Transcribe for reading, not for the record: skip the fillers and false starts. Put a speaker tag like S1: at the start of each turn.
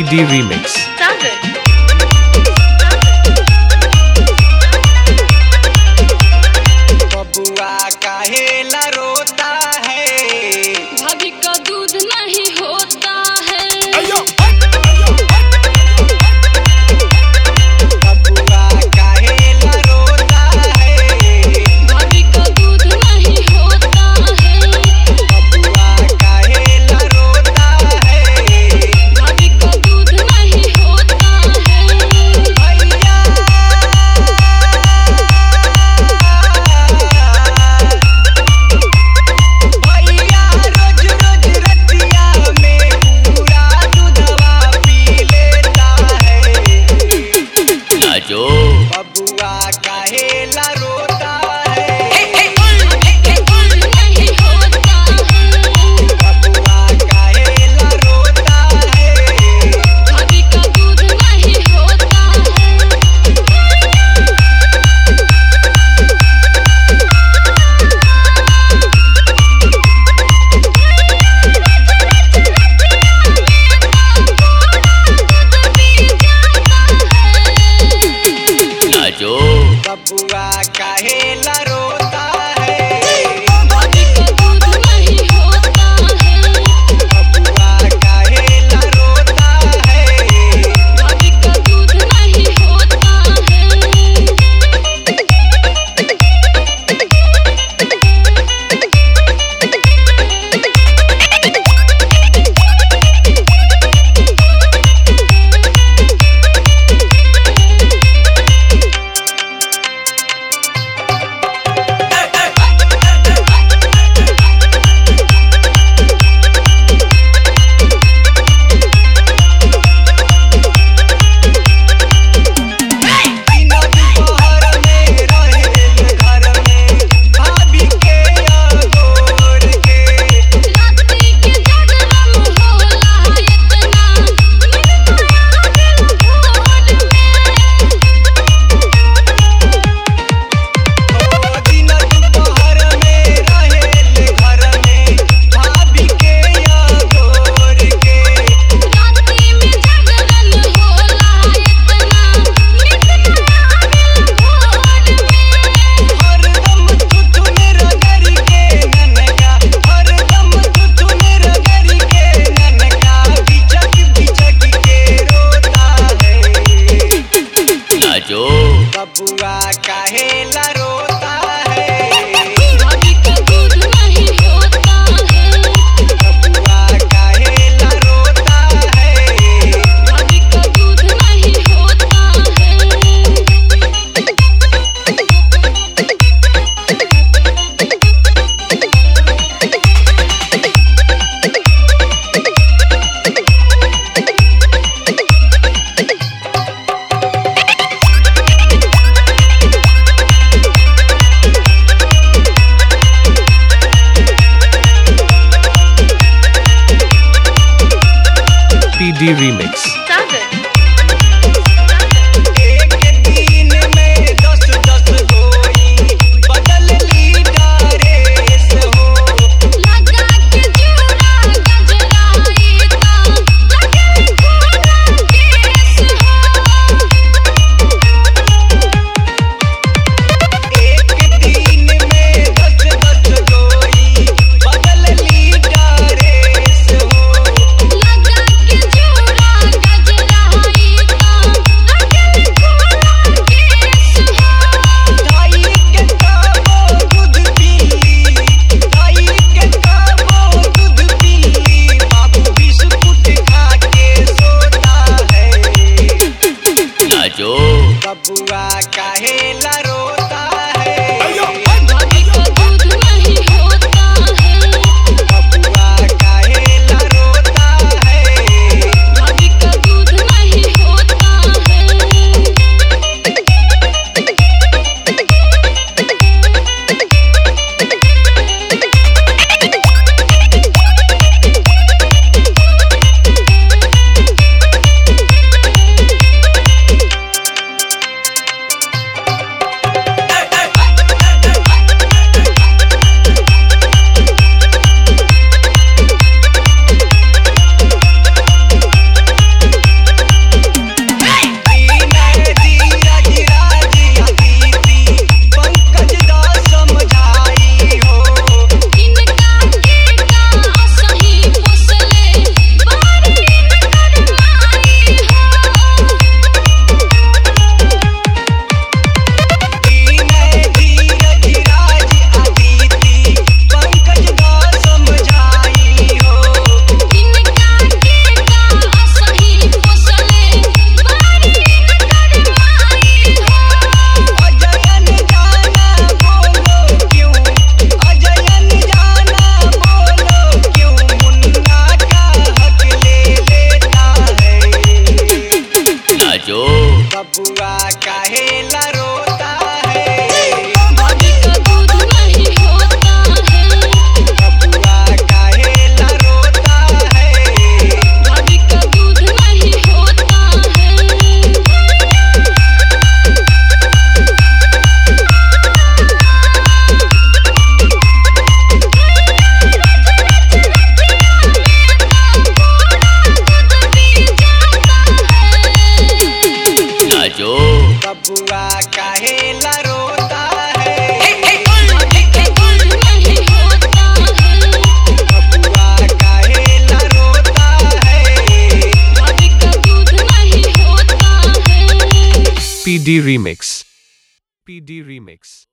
S1: PD Remix.
S2: Sagar.
S3: बबुआ काहेला रोता है,
S2: भाभी का दूध नहीं होता है।
S3: बबुआ काहेला रोता है,
S2: भाभी का दूध नहीं होता है।
S3: बबुआ काहेला रोता है,
S2: भाभी का दूध नहीं होता है।
S3: भैया भैया रोज रोज रतिया में पूरा दूधवा पी लेता है।
S4: लाजो
S3: बबुआ काहेला रोता है,
S2: भाभी का दूध नहीं होता है।
S3: बबुआ काहेला रोता है,
S2: भाभी का दूध नहीं होता है।
S4: लाजो
S3: बबुआ काहेला रोता है,
S2: भाभी का दूध नहीं होता है।
S3: बबुआ काहेला रोता है,
S2: भाभी का दूध नहीं होता है।
S3: बिना दोपहर में रहेल घर में, भाभी के अगोर के।
S2: रात्रि के जागरण होला इतना, नींद आवेला भोर में।
S3: बिना दोपहर में रहेल घर में, भाभी के अगोर के।
S2: रात्रि में जागरण होला इतना, नींद आवेला भोर में।
S3: हरदम थुथुन रगड़ के ननका, हरदम थुथुन रगड़ के ननका, बिचक बिचक के रोता है।
S4: लाजो
S3: बबुआ काहेला रोता है,
S2: भाभी का दूध नहीं होता है।
S3: बबुआ काहेला रोता है,
S2: भाभी का दूध नहीं होता है।
S1: PD Remix.
S2: Sagar.
S3: एक दिन में 10-10 गोई बदल ली ड्रेस हो।
S2: लगा के जोड़ा गजराई ता, लगे घोड़ा केस हो।
S3: एक दिन में 10-10 गोई बदल ली ड्रेस हो।
S2: लगा के जोड़ा
S1: PD Remix. PD Remix.